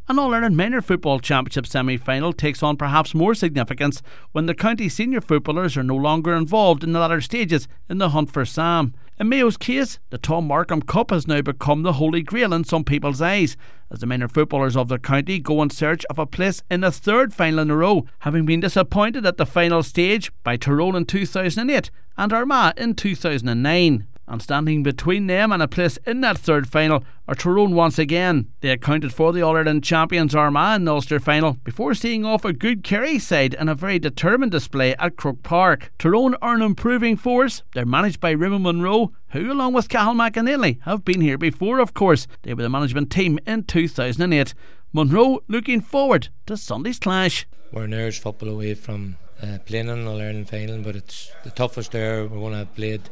An All-Ireland Minor Football Championship semi-final takes on perhaps more significance when the county senior footballers are no longer involved in the latter stages in the hunt for Sam. In Mayo's case, the Tom Markham Cup has now become the holy grail in some people's eyes, as the minor footballers of the county go in search of a place in the third final in a row, having been disappointed at the final stage by Tyrone in 2008 and Armagh in 2009. And standing between them and a place in that third final are Tyrone once again. They accounted for the All-Ireland champions Armagh in the Ulster final before seeing off a good Kerry side in a very determined display at Croke Park. Tyrone are an improving force. They're managed by Raymond Monroe, who along with Cathal McAnally have been here before, of course. They were the management team in 2008. Monroe looking forward to Sunday's clash. We're an Irish football away from playing in an All-Ireland final, but it's the toughest there we're going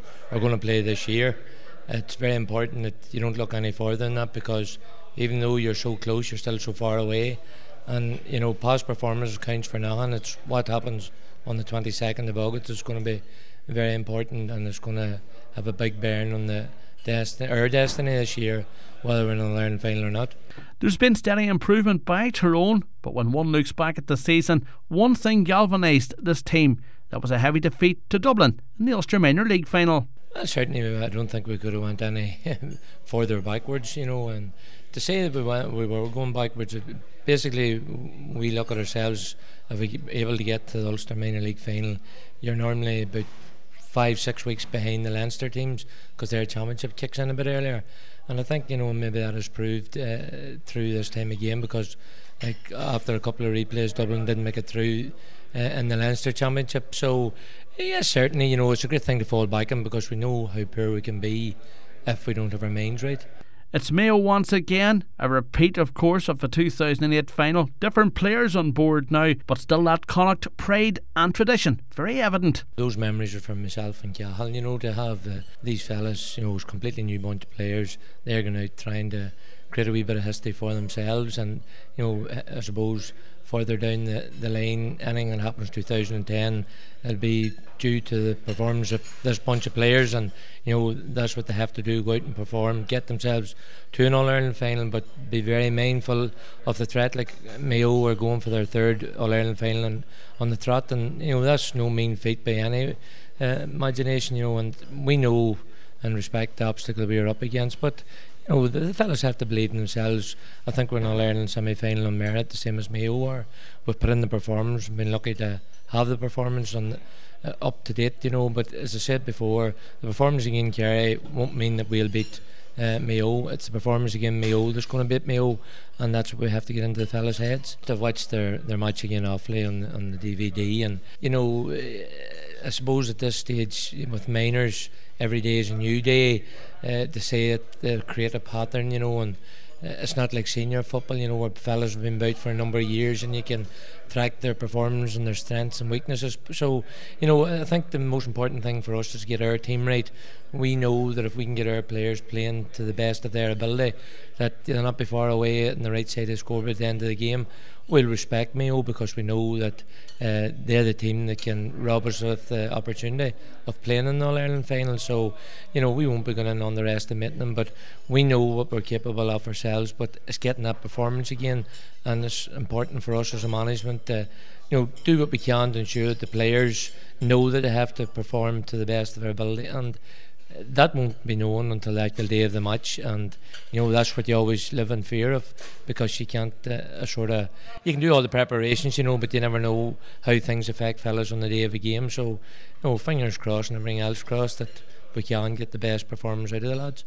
to play this year. It's very important that you don't look any further than that, because even though you're so close, you're still so far away, and you know, past performance counts for nothing. It's what happens on the 22nd of August is going to be very important, and it's going to have a big bearing on our destiny this year, whether we're in an All-Ireland final or not. There's been steady improvement by Tyrone, but when one looks back at the season, one thing galvanised this team. That was a heavy defeat to Dublin in the Ulster Minor League final. Well, certainly, I don't think we could have went any further backwards, you know. And to say that we were going backwards, basically we look at ourselves, if we able to get to the Ulster Minor League final, you're normally about 5-6 weeks behind the Leinster teams, because their championship kicks in a bit earlier. And I think, you know, maybe that has proved through this time again, because like after a couple of replays, Dublin didn't make it through in the Leinster championship. So yes, certainly, you know, it's a great thing to fall back on, because we know how poor we can be if we don't have our minds right. It's Mayo once again, a repeat of course of the 2008 final. Different players on board now, but still that Connacht pride and tradition very evident. Those memories are from myself and Cathal, you know, to have these fellas, you know, completely new bunch of players. They're going out trying to create a wee bit of history for themselves, and you know, I suppose further down the line, anything that happens 2010, it'll be due to the performance of this bunch of players, and you know, that's what they have to do: go out and perform, get themselves to an All-Ireland final, but be very mindful of the threat. Like Mayo are going for their third All-Ireland final and on the trot, and you know, that's no mean feat by any imagination, you know, and we know and respect the obstacle we are up against, but you know, the fellas have to believe in themselves. I think we're in All-Ireland semi-final on merit, the same as Mayo are. We've put in the performance, been lucky to have the performance on up to date, you know. But as I said before, the performance against Kerry won't mean that we'll beat Mayo. It's the performance against Mayo that's going to beat Mayo, and that's what we have to get into the fellas' heads. I've watched their match again awfully on the DVD, and you know, I suppose at this stage with minors, every day is a new day. To say it, they create a pattern, you know, and it's not like senior football, you know, where fellas have been about for a number of years and you can track their performance and their strengths and weaknesses. So, you know, I think the most important thing for us is to get our team right. We know that if we can get our players playing to the best of their ability, that they'll not be far away on the right side of the scoreboard at the end of the game. We'll respect Mayo, because we know that they're the team that can rob us of the opportunity of playing in the All-Ireland final. So, you know, we won't be going to underestimate them, but we know what we're capable of ourselves. But it's getting that performance again, and it's important for us as a management to, you know, do what we can to ensure that the players know that they have to perform to the best of their ability, and that won't be known until the actual day of the match. And you know, that's what you always live in fear of, because you can't you can do all the preparations, you know, but you never know how things affect fellas on the day of a game. So, you know, fingers crossed and everything else crossed that we can get the best performance out of the lads.